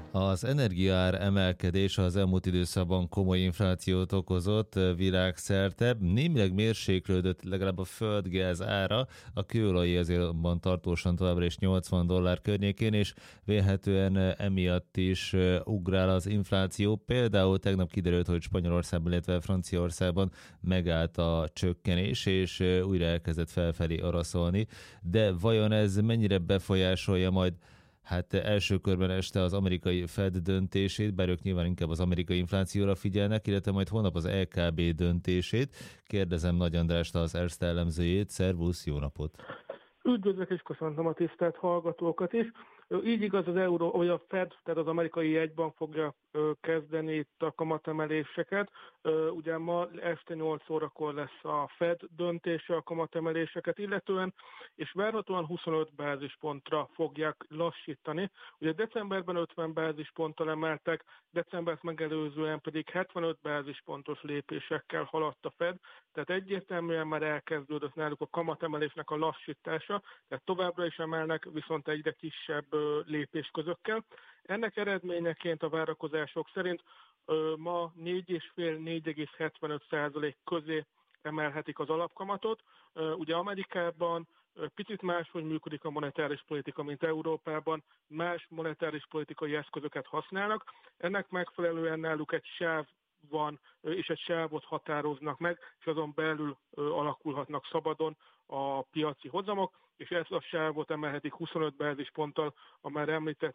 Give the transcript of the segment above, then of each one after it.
Az energiaár emelkedése az elmúlt időszakban komoly inflációt okozott világszerte. Némileg mérséklődött legalább a földgáz ára, a kőolaj azonban tartósan továbbra is $80 környékén, és vélhetően emiatt is ugrál az infláció. Például tegnap kiderült, hogy Spanyolországban, illetve Franciaországban megállt a csökkenés, és újra elkezdett felfelé araszolni. De vajon ez mennyire befolyásolja majd első körben este az amerikai Fed döntését, bár ők nyilván inkább az amerikai inflációra figyelnek, illetve majd holnap az LKB döntését. Kérdezem Nagy Andrást, az Erste elemzőjét. Szervusz, jó napot! Üdvözlök és köszöntöm a tisztelt hallgatókat is. Így igaz, az euró, vagy a Fed, tehát az amerikai jegybank fogja kezdeni itt a kamatemeléseket. Ugye ma este 8 órakor lesz a Fed döntése a kamatemeléseket illetően, és várhatóan 25 bázispontra fogják lassítani. Ugye decemberben 50 bázisponttal emeltek, decembert megelőzően pedig 75 bázispontos lépésekkel haladt a Fed, tehát egyértelműen már elkezdődött náluk a kamatemelésnek a lassítása, tehát továbbra is emelnek, viszont egyre kisebb lépésközökkel. Ennek eredményeként a várakozások szerint ma 4,5-4,75% közé emelhetik az alapkamatot. Ugye Amerikában picit máshogy működik a monetáris politika, mint Európában, más monetáris politikai eszközöket használnak. Ennek megfelelően náluk egy sáv van, és egy sávot határoznak meg, és azon belül alakulhatnak szabadon a piaci hozamok, és ezt a sávot emelhetik 25 bázisponttal a már említett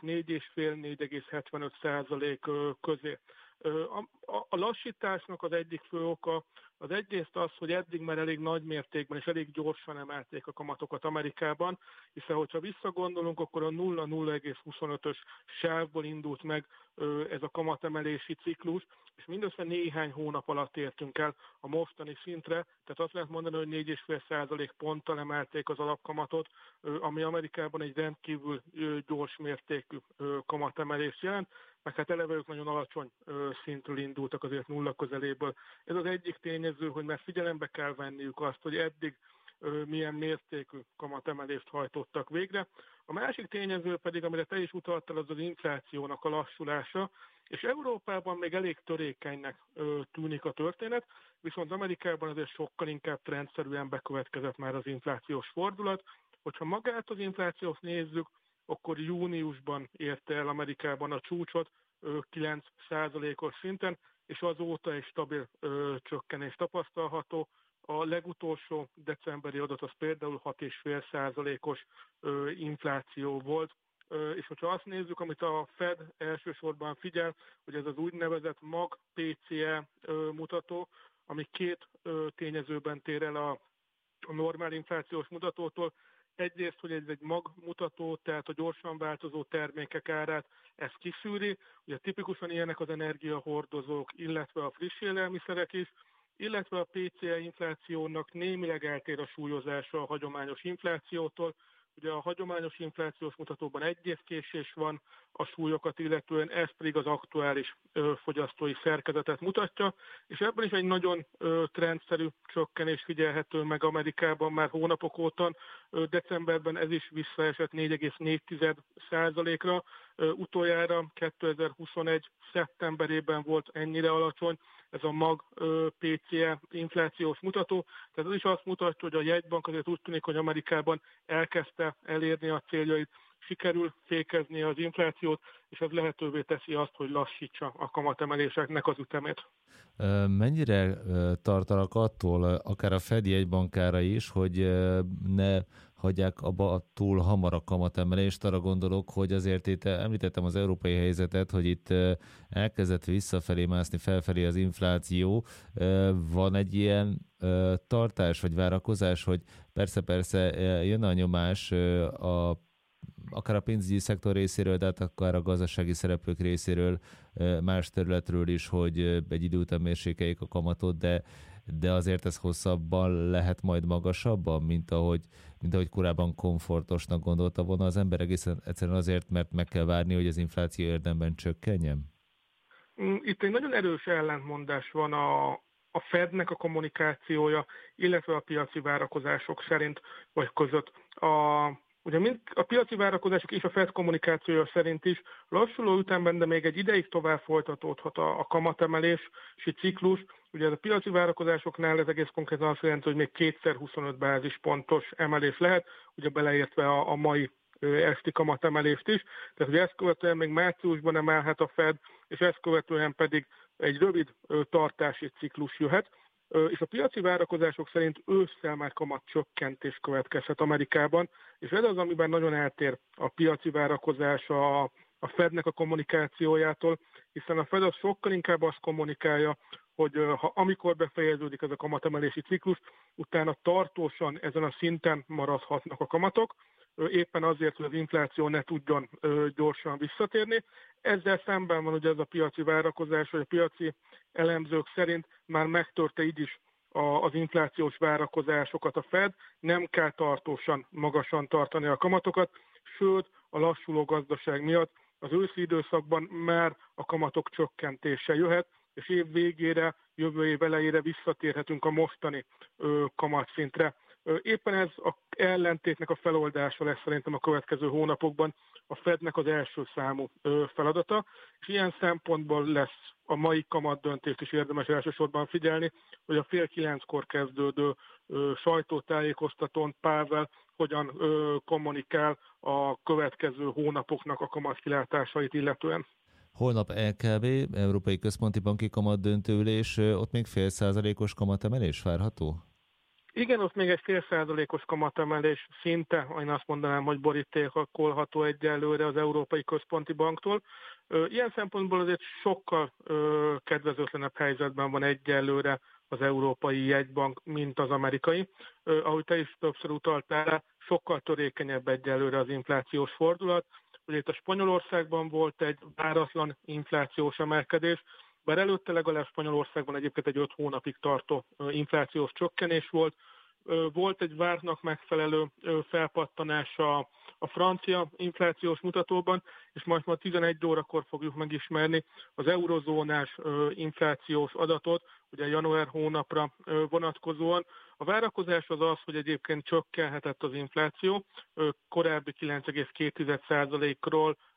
4,5-4,75% közé. A lassításnak az egyik fő oka az egyrészt az, hogy eddig már elég nagy mértékben és elég gyorsan emelték a kamatokat Amerikában, hiszen hogyha visszagondolunk, akkor a 0,0,25-ös sávból indult meg ez a kamatemelési ciklus, és mindössze néhány hónap alatt értünk el a mostani szintre, tehát azt lehet mondani, hogy 4,5% ponttal emelték az alapkamatot, ami Amerikában egy rendkívül gyors mértékű kamatemelés jelent, meg hát eleve ők nagyon alacsony szintről indultak, azért nulla közeléből. Ez az egyik tényező, hogy már figyelembe kell venniük azt, hogy eddig milyen mértékű kamatemelést hajtottak végre. A másik tényező pedig, amire te is utaltál, az az inflációnak a lassulása, és Európában még elég törékenynek tűnik a történet, viszont Amerikában azért sokkal inkább trendszerűen bekövetkezett már az inflációs fordulat. Hogyha magát az inflációt nézzük, akkor júniusban érte el Amerikában a csúcsot 9%-os szinten, és azóta egy stabil csökkenés tapasztalható. A legutolsó decemberi adat az például 6,5%-os infláció volt, és hogyha azt nézzük, amit a Fed elsősorban figyel, hogy ez az úgynevezett MAG PCE mutató, ami két tényezőben tér el a normál inflációs mutatótól. Egyrészt, hogy ez egy magmutató, tehát a gyorsan változó termékek árát ez kiszűri. Ugye tipikusan ilyenek az energiahordozók, illetve a friss élelmiszerek is, illetve a PCE inflációnak némileg eltér a súlyozása a hagyományos inflációtól. Ugye a hagyományos inflációs mutatóban egy év késés van a súlyokat illetően, ez pedig az aktuális fogyasztói szerkezetet mutatja, és ebben is egy nagyon trendszerű csökkenés figyelhető meg Amerikában már hónapok óta. Decemberben ez is visszaesett 4,4%-ra, utoljára 2021. szeptemberében volt ennyire alacsony ez a MAG PCE inflációs mutató. Tehát ez is azt mutatja, hogy a jegybank azért úgy tűnik, hogy Amerikában elkezdte elérni a céljait, sikerül fékezni az inflációt, és ez lehetővé teszi azt, hogy lassítsa a kamatemeléseknek az ütemét. Mennyire tartanak attól, akár a Fed jegybankára is, hogy ne hagyják abba túl hamar a kamatemelést? Arra gondolok, hogy azért itt említettem az európai helyzetet, hogy itt elkezdett visszafelé mászni, felfelé az infláció. Van egy ilyen tartás vagy várakozás, hogy persze jön a nyomás akár a pénzügyi szektor részéről, de akár a gazdasági szereplők részéről, más területről is, hogy egy idő után mérsékeljék a kamatot, de azért ez hosszabban lehet majd magasabban, mint ahogy korábban komfortosnak gondolta volna az ember, egészen egyszerűen azért, mert meg kell várni, hogy az infláció érdemben csökkenjen? Itt egy nagyon erős ellentmondás van a Fednek a kommunikációja, illetve a piaci várakozások szerint vagy között. Ugye mind a piaci várakozások és a Fed kommunikációja szerint is lassuló ütemben, de még egy ideig tovább folytatódhat a kamatemelési ciklus. Ugye a piaci várakozásoknál ez egész konkrétan azt jelenti, hogy még kétszer 25 bázispontos emelés lehet, ugye beleértve a mai esti kamatemelést is. Tehát ugye ezt követően még márciusban emelhet a Fed, és ezt követően pedig egy rövid tartási ciklus jöhet. És a piaci várakozások szerint ősszel már kamatcsökkentés következhet Amerikában, és ez az, amiben nagyon eltér a piaci várakozás a Fednek a kommunikációjától, hiszen a Fed az sokkal inkább azt kommunikálja, hogy amikor befejeződik ez a kamatemelési ciklus, utána tartósan ezen a szinten maradhatnak a kamatok, éppen azért, hogy az infláció ne tudjon gyorsan visszatérni. Ezzel szemben van ugye ez a piaci várakozás, hogy a piaci elemzők szerint már megtörte így is az inflációs várakozásokat a Fed, nem kell tartósan magasan tartani a kamatokat, sőt a lassuló gazdaság miatt az őszi időszakban már a kamatok csökkentése jöhet, és év végére, jövő év elejére visszatérhetünk a mostani kamatszintre. Éppen ez az ellentétnek a feloldása lesz szerintem a következő hónapokban a Fednek az első számú feladata, és ilyen szempontból lesz a mai kamatdöntést is érdemes elsősorban figyelni, hogy a 8:30 kezdődő sajtótájékoztatón Powell hogyan kommunikál a következő hónapoknak a kamatkilátásait illetően. Holnap LKB, Európai Központi Banki kamatdöntőülés, ott még 0,5%-os kamatemelés várható? Igen, ott még egy 0,5%-os kamatemelés szinte, én azt mondanám, hogy borítékolható egyelőre az Európai Központi Banktól. Ilyen szempontból azért sokkal kedvezőtlenebb helyzetben van egyelőre az Európai Jegybank, mint az amerikai. Ahogy te is többször utaltál, sokkal törékenyebb egyelőre az inflációs fordulat. Ugye itt a Spanyolországban volt egy váratlan inflációs emelkedés, bár előtte legalább Spanyolországban egyébként egy 5 hónapig tartó inflációs csökkenés volt. Volt egy vártnak megfelelő felpattanás a francia inflációs mutatóban, és majd 11 órakor fogjuk megismerni az eurozónás inflációs adatot, ugye január hónapra vonatkozóan. A várakozás az, hogy egyébként csökkenhetett az infláció, korábbi 9,2%-ról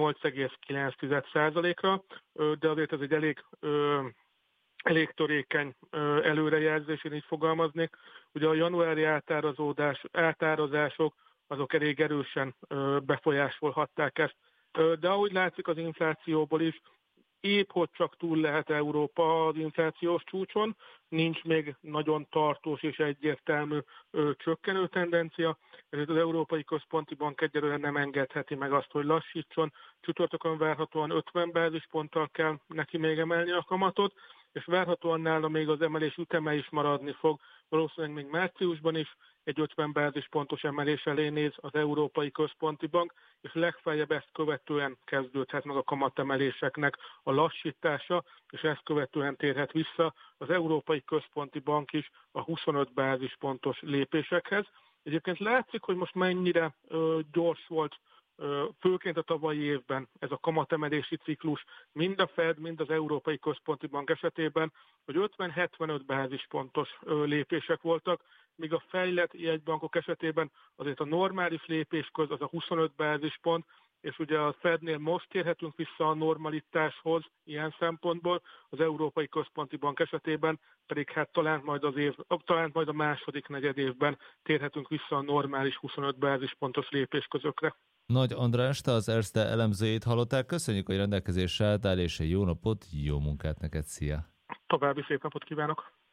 8,9%-ra, de azért ez egy elég törékeny előrejelzés, én így fogalmaznék. Ugye a januári átárazások azok elég erősen befolyásolhatták ezt. De ahogy látszik az inflációból is, épp hogy csak túl lehet Európa az inflációs csúcson, nincs még nagyon tartós és egyértelmű csökkenő tendencia, ezért az Európai Központi Bank egyelőre nem engedheti meg azt, hogy lassítson. Csütörtökön várhatóan 50 bázisponttal kell neki még emelni a kamatot, és várhatóan nála még az emelés üteme is maradni fog, valószínűleg még márciusban is egy 50 bázispontos emelés elé néz az Európai Központi Bank, és legfeljebb ezt követően kezdődhet meg a kamatemeléseknek a lassítása, és ezt követően térhet vissza az Európai Központi Bank is a 25 bázispontos lépésekhez. Egyébként látszik, hogy most mennyire gyors volt, főként a tavalyi évben ez a kamatemelési ciklus mind a Fed, mind az Európai Központi Bank esetében, hogy 50-75 bázispontos lépések voltak, míg a fejlett jegybankok esetében azért a normális lépésköz az a 25 bázispont, és ugye a Fednél most térhetünk vissza a normalitáshoz ilyen szempontból, az Európai Központi Bank esetében pedig hát talán majd a második negyedévben térhetünk vissza a normális 25 bázispontos lépésközökre. Nagy András, te az Erste elemzőjét hallották. Köszönjük, hogy rendelkezésre álltál, és egy jó napot, jó munkát neked, szia! További szép napot kívánok!